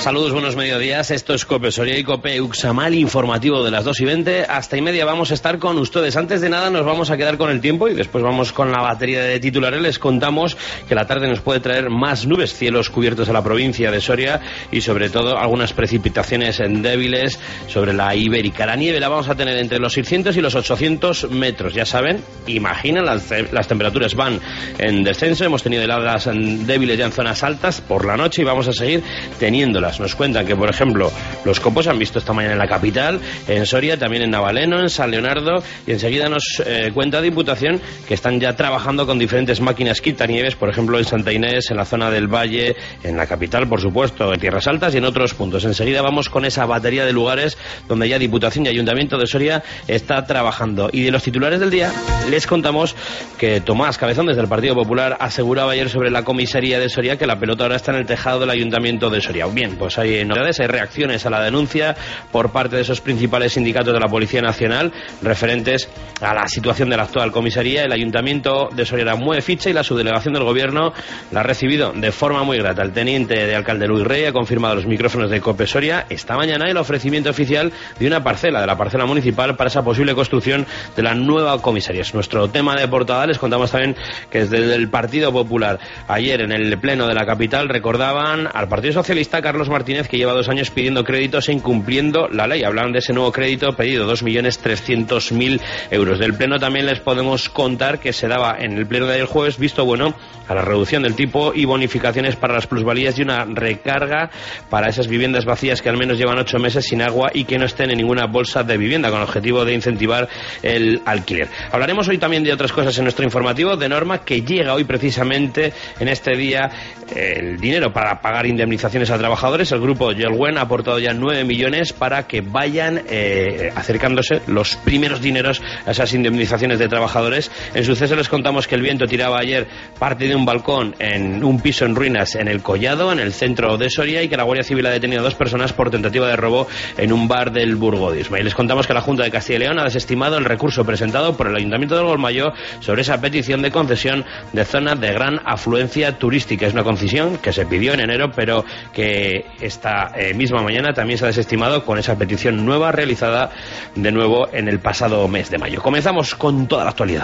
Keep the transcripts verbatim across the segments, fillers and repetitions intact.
Saludos, buenos mediodías. Esto es COPE Soria y COPE Uxamal, informativo de las dos y veinte. Hasta y media vamos a estar con ustedes. Antes de nada nos vamos a quedar con el tiempo y después vamos con la batería de titulares. Les contamos que la tarde nos puede traer más nubes, cielos cubiertos a la provincia de Soria y sobre todo algunas precipitaciones débiles sobre la Ibérica. La nieve la vamos a tener entre los seiscientos y los ochocientos metros. Ya saben, imaginen, las, las temperaturas van en descenso. Hemos tenido heladas débiles ya en zonas altas por la noche y vamos a seguir teniéndolas. Nos cuentan que, por ejemplo, los copos se han visto esta mañana en la capital, en Soria, también en Navaleno, en San Leonardo, y enseguida nos eh, cuenta Diputación que están ya trabajando con diferentes máquinas quitanieves, por ejemplo en Santa Inés, en la zona del Valle, en la capital, por supuesto, en Tierras Altas y en otros puntos. Enseguida vamos con esa batería de lugares donde ya Diputación y Ayuntamiento de Soria está trabajando. Y de los titulares del día les contamos que Tomás Cabezón, desde el Partido Popular, aseguraba ayer sobre la comisaría de Soria que la pelota ahora está en el tejado del Ayuntamiento de Soria. Bien, pues hay novedades, hay reacciones a la denuncia por parte de esos principales sindicatos de la Policía Nacional referentes a la situación de la actual comisaría. El Ayuntamiento de Soria mueve ficha y la subdelegación del Gobierno la ha recibido de forma muy grata. El teniente de alcalde Luis Rey ha confirmado los micrófonos de COPE Soria esta mañana el ofrecimiento oficial de una parcela, de la parcela municipal, para esa posible construcción de la nueva comisaría. Es nuestro tema de portada. Les contamos también que desde el Partido Popular ayer en el pleno de la capital recordaban al Partido Socialista Carlos Martínez, que lleva dos años pidiendo créditos e incumpliendo la ley. Hablan de ese nuevo crédito pedido, dos millones trescientos mil euros. Del pleno también les podemos contar que se daba en el pleno de ayer jueves visto bueno a la reducción del tipo y bonificaciones para las plusvalías y una recarga para esas viviendas vacías que al menos llevan ocho meses sin agua y que no estén en ninguna bolsa de vivienda, con el objetivo de incentivar el alquiler. Hablaremos hoy también de otras cosas en nuestro informativo, de Norma, que llega hoy precisamente en este día el dinero para pagar indemnizaciones a trabajadores. El grupo Yelwen ha aportado ya nueve millones para que vayan eh, acercándose los primeros dineros a esas indemnizaciones de trabajadores. En Suceso les contamos que el viento tiraba ayer parte de un balcón en un piso en ruinas en el Collado, en el centro de Soria, y que la Guardia Civil ha detenido a dos personas por tentativa de robo en un bar del Burgodisma. Y les contamos que la Junta de Castilla y León ha desestimado el recurso presentado por el Ayuntamiento del Golmayo sobre esa petición de concesión de zona de gran afluencia turística. Es una concesión que se pidió en enero, pero que esta eh, misma mañana también se ha desestimado con esa petición nueva realizada de nuevo en el pasado mes de mayo. Comenzamos con toda la actualidad.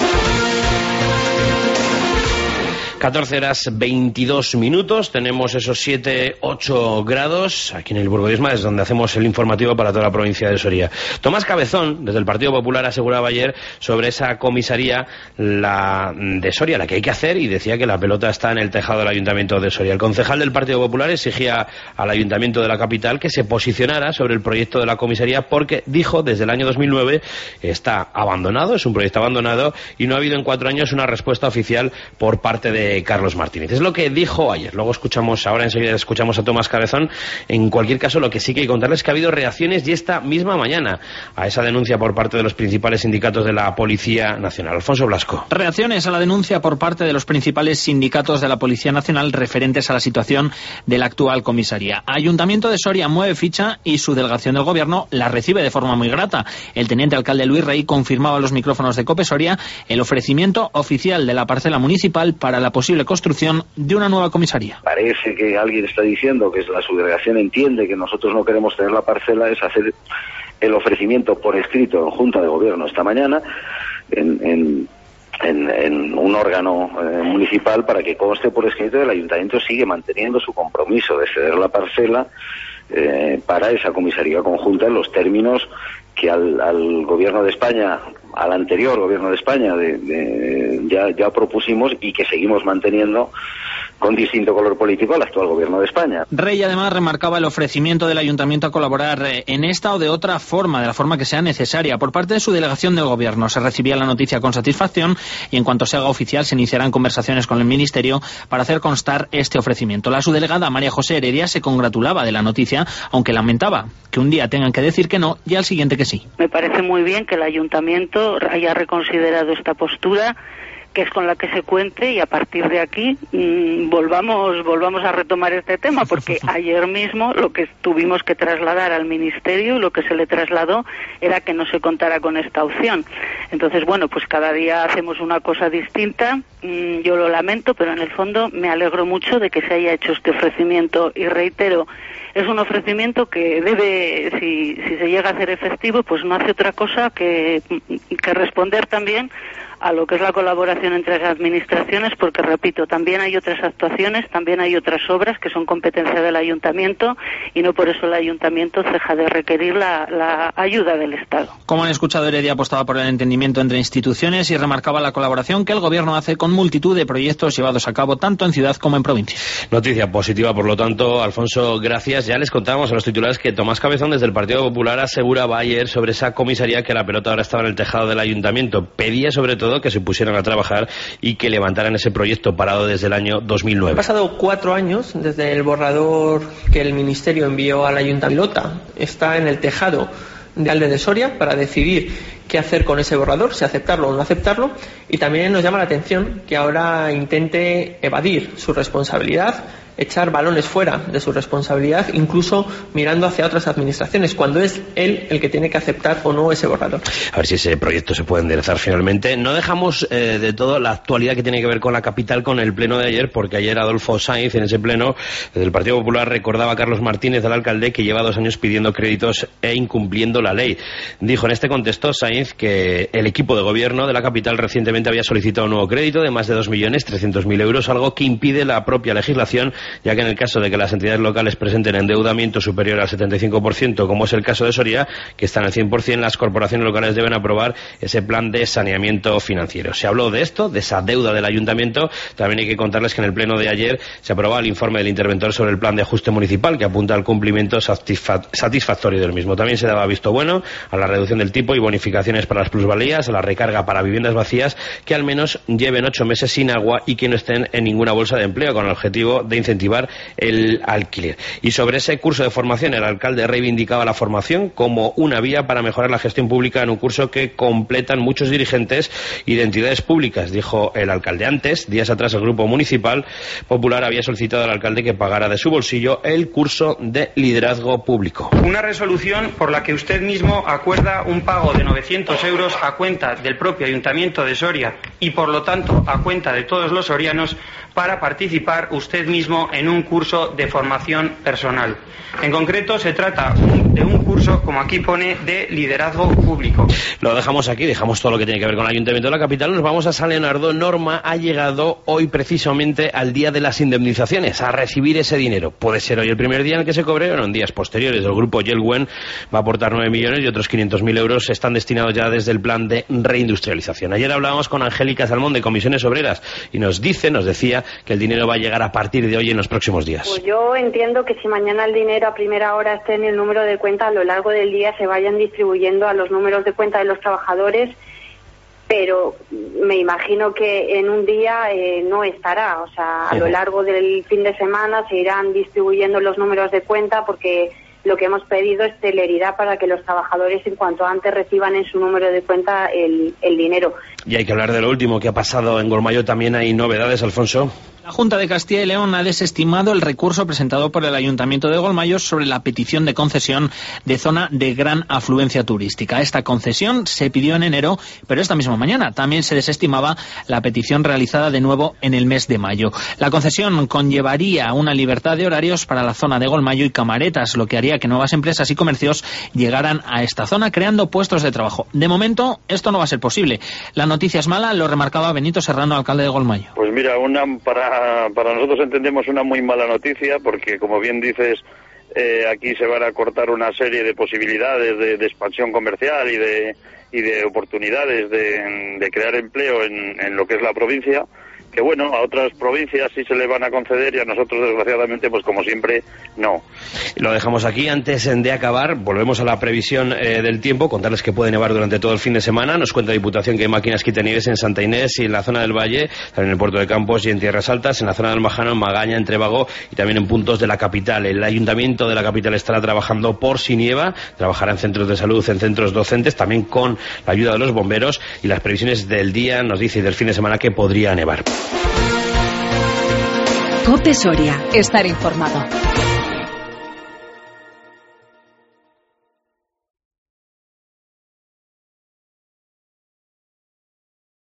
catorce horas veintidós minutos, tenemos esos siete, ocho grados aquí en el Burgodisma, es donde hacemos el informativo para toda la provincia de Soria. Tomás Cabezón, desde el Partido Popular, aseguraba ayer sobre esa comisaría la de Soria, la que hay que hacer, y decía que la pelota está en el tejado del Ayuntamiento de Soria. El concejal del Partido Popular exigía al Ayuntamiento de la capital que se posicionara sobre el proyecto de la comisaría porque, dijo, desde el año dos mil nueve está abandonado, es un proyecto abandonado y no ha habido en cuatro años una respuesta oficial por parte de Carlos Martínez. Es lo que dijo ayer. Luego escuchamos, ahora enseguida escuchamos a Tomás Cabezón. En cualquier caso, lo que sí que hay que contarles es que ha habido reacciones y esta misma mañana a esa denuncia por parte de los principales sindicatos de la Policía Nacional. Alfonso Blasco. Reacciones a la denuncia por parte de los principales sindicatos de la Policía Nacional referentes a la situación de la actual comisaría. Ayuntamiento de Soria mueve ficha y su delegación del Gobierno la recibe de forma muy grata. El teniente alcalde Luis Rey confirmaba a los micrófonos de COPE Soria el ofrecimiento oficial de la parcela municipal para la posible construcción de una nueva comisaría. Parece que alguien está diciendo que la subdelegación entiende que nosotros no queremos tener la parcela, es hacer el ofrecimiento por escrito en Junta de Gobierno esta mañana en, en, en, en un órgano eh, municipal para que conste por escrito que el Ayuntamiento sigue manteniendo su compromiso de ceder la parcela eh, para esa comisaría conjunta en los términos que al, al Gobierno de España, al anterior Gobierno de España, de, de, ya, ya propusimos y que seguimos manteniendo con distinto color político al actual Gobierno de España. Rey además remarcaba el ofrecimiento del Ayuntamiento a colaborar en esta o de otra forma, de la forma que sea necesaria. Por parte de su delegación del Gobierno se recibía la noticia con satisfacción y en cuanto se haga oficial se iniciarán conversaciones con el Ministerio para hacer constar este ofrecimiento. La subdelegada María José Heredia se congratulaba de la noticia, aunque lamentaba que un día tengan que decir que no y al siguiente que sí. Me parece muy bien que el Ayuntamiento haya reconsiderado esta postura, que es con la que se cuente, y a partir de aquí mmm, volvamos volvamos a retomar este tema, porque ayer mismo lo que tuvimos que trasladar al Ministerio, lo que se le trasladó era que no se contara con esta opción. Entonces, bueno, pues cada día hacemos una cosa distinta. mmm, yo lo lamento, pero en el fondo me alegro mucho de que se haya hecho este ofrecimiento, y reitero, es un ofrecimiento que debe, si, si se llega a hacer efectivo, pues no hace otra cosa que, que responder también a lo que es la colaboración entre las administraciones, porque, repito, también hay otras actuaciones, también hay otras obras que son competencia del Ayuntamiento, y no por eso el Ayuntamiento deja de requerir la, la ayuda del Estado. Como han escuchado, Heredia apostaba por el entendimiento entre instituciones y remarcaba la colaboración que el Gobierno hace con multitud de proyectos llevados a cabo tanto en ciudad como en provincia. Noticia positiva, por lo tanto, Alfonso, gracias. Ya les contábamos a los titulares que Tomás Cabezón, desde el Partido Popular, aseguraba ayer sobre esa comisaría que la pelota ahora estaba en el tejado del Ayuntamiento. Pedía, sobre todo, que se pusieran a trabajar y que levantaran ese proyecto parado desde el año dos mil nueve. Han pasado cuatro años desde el borrador que el Ministerio envió al Ayuntamiento. Está en el tejado de Alde de Soria para decidir qué hacer con ese borrador, si aceptarlo o no aceptarlo, y también nos llama la atención que ahora intente evadir su responsabilidad, echar balones fuera de su responsabilidad, incluso mirando hacia otras administraciones, cuando es él el que tiene que aceptar o no ese borrador. A ver si ese proyecto se puede enderezar finalmente. No dejamos eh, de todo la actualidad que tiene que ver con la capital, con el pleno de ayer, porque ayer Adolfo Sainz, en ese pleno, desde el Partido Popular, recordaba a Carlos Martínez, al alcalde, que lleva dos años pidiendo créditos e incumpliendo la ley. Dijo en este contexto Sainz que el equipo de gobierno de la capital recientemente había solicitado un nuevo crédito de más de dos millones trescientos mil euros, algo que impide la propia legislación, ya que en el caso de que las entidades locales presenten endeudamiento superior al setenta y cinco por ciento, como es el caso de Soria, que está en el cien por ciento, las corporaciones locales deben aprobar ese plan de saneamiento financiero. Se habló de esto, de esa deuda del ayuntamiento. También hay que contarles que en el pleno de ayer se aprobaba el informe del interventor sobre el plan de ajuste municipal, que apunta al cumplimiento satisfa- satisfactorio del mismo. También se daba visto bueno a la reducción del tipo y bonificaciones para las plusvalías, a la recarga para viviendas vacías que al menos lleven ocho meses sin agua y que no estén en ninguna bolsa de empleo, con el objetivo de incentivar el alquiler. Y sobre ese curso de formación, el alcalde reivindicaba la formación como una vía para mejorar la gestión pública en un curso que completan muchos dirigentes y de entidades públicas, dijo el alcalde. Antes, días atrás, el Grupo Municipal Popular había solicitado al alcalde que pagara de su bolsillo el curso de liderazgo público. Una resolución por la que usted mismo acuerda un pago de novecientos euros a cuenta del propio Ayuntamiento de Soria y, por lo tanto, a cuenta de todos los sorianos, para participar usted mismo en un curso de formación personal. En concreto, se trata de un curso, como aquí pone, de liderazgo público. Lo dejamos aquí, dejamos todo lo que tiene que ver con el Ayuntamiento de la capital. Nos vamos a San Leonardo. Norma ha llegado hoy precisamente al día de las indemnizaciones, a recibir ese dinero. Puede ser hoy el primer día en el que se cobre o en días posteriores. El grupo Yelwen va a aportar nueve millones y otros quinientos mil euros están destinados ya desde el plan de reindustrialización. Ayer hablábamos con Angélica Salmón de Comisiones Obreras y nos dice, nos decía, que el dinero va a llegar a partir de hoy en los próximos días. Pues yo entiendo que si mañana el dinero a primera hora esté en el número de cuenta, a lo largo del día se vayan distribuyendo a los números de cuenta de los trabajadores, pero me imagino que en un día eh, no estará. O sea, a lo largo del fin de semana se irán distribuyendo los números de cuenta, porque lo que hemos pedido es celeridad para que los trabajadores en cuanto antes reciban en su número de cuenta el, el dinero. Y hay que hablar de lo último que ha pasado en Golmayo. También hay novedades, Alfonso. La Junta de Castilla y León ha desestimado el recurso presentado por el Ayuntamiento de Golmayo sobre la petición de concesión de zona de gran afluencia turística. Esta concesión se pidió en enero, pero esta misma mañana también se desestimaba la petición realizada de nuevo en el mes de mayo. La concesión conllevaría una libertad de horarios para la zona de Golmayo y Camaretas, lo que haría que nuevas empresas y comercios llegaran a esta zona creando puestos de trabajo. De momento, esto no va a ser posible. La noticia es mala, lo remarcaba Benito Serrano, alcalde de Golmayo. Pues mira, una para para nosotros entendemos una muy mala noticia, porque como bien dices, eh, aquí se van a cortar una serie de posibilidades de, de expansión comercial y de y de oportunidades de, de crear empleo en, en lo que es la provincia. que bueno, a otras provincias sí se le van a conceder y a nosotros desgraciadamente pues como siempre no. Lo dejamos aquí. Antes de acabar, volvemos a la previsión eh, del tiempo, contarles que puede nevar durante todo el fin de semana. Nos cuenta Diputación que hay máquinas quitanieves en Santa Inés y en la zona del Valle, también en el puerto de Campos y en Tierras Altas, en la zona del Majano, en Magaña, en Trébago y también en puntos de la capital. El Ayuntamiento de la capital estará trabajando por si nieva, trabajará en centros de salud, en centros docentes, también con la ayuda de los bomberos, y las previsiones del día nos dice y del fin de semana que podría nevar. COPE Soria. Estar informado.